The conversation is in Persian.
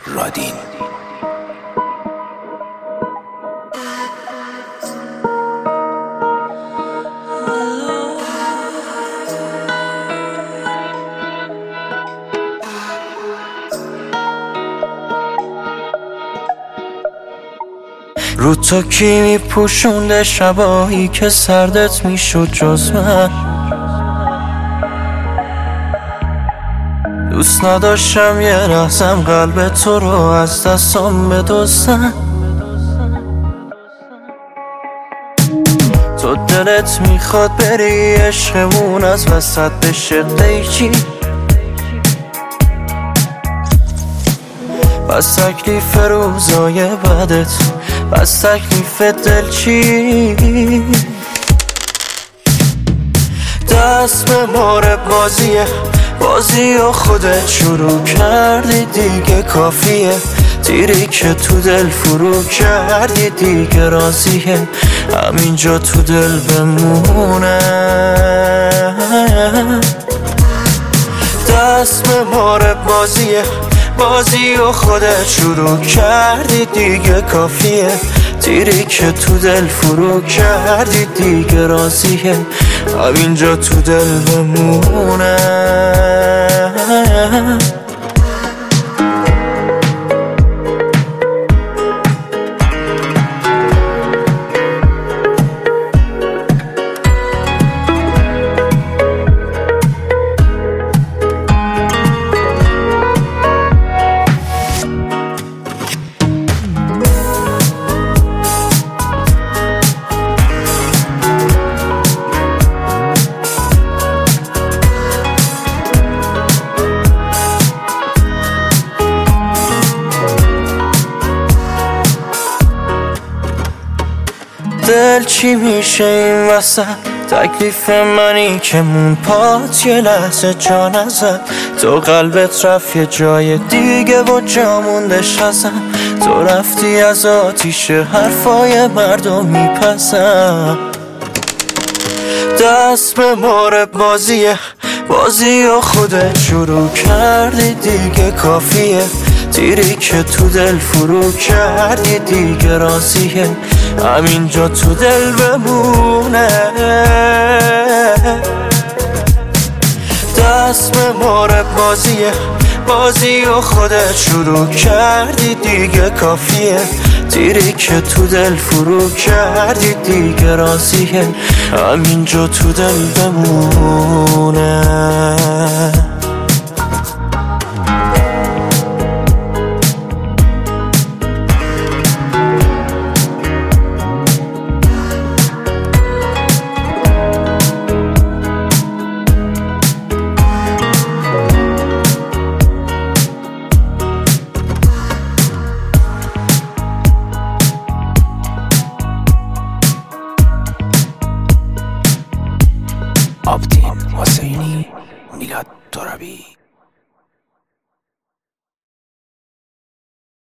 رادین. رو تو کی میپوشونده شبایی که سردت میشد جز من؟ دوست نداشتم یه لحظم قلب تو رو از دستم بدزدن. تو دلت میخواد بری عشقمون از وسط بشه قیچی، بس تکلیف روزای بدت، بس تکلیف دل چی؟ دست به مار بازی و خودت شروع کردی دیگه کافیه، تیری که تو دل فرو کردی دیگه راضیه همینجا تو دل بمونه. دست به مار بازی و خودت شروع کردی دیگه کافیه، تیری که تو دل فرو کردی دیگه راضیه همینجا تو دل بمونه. دل چی میشه این وسط؟ تکلیف منی که مون پات یه لحظه جا نزد، تو قلبت رفت یه جای دیگه و جا موندش ازم، تو رفتی از آتیش حرفای مردم میپسم. دست به مار بازی و خودت شروع کردی دیگه کافیه، تیری که تو دل فرو کردی دیگه راضیه همینجا تو دل بمونه. دست به مار بازی و خودت شروع کردی دیگه کافیه، تیری که تو دل فرو کردی دیگه راضیه همینجا تو دل بمونه. آبدین حسینی، میلاد ترابی.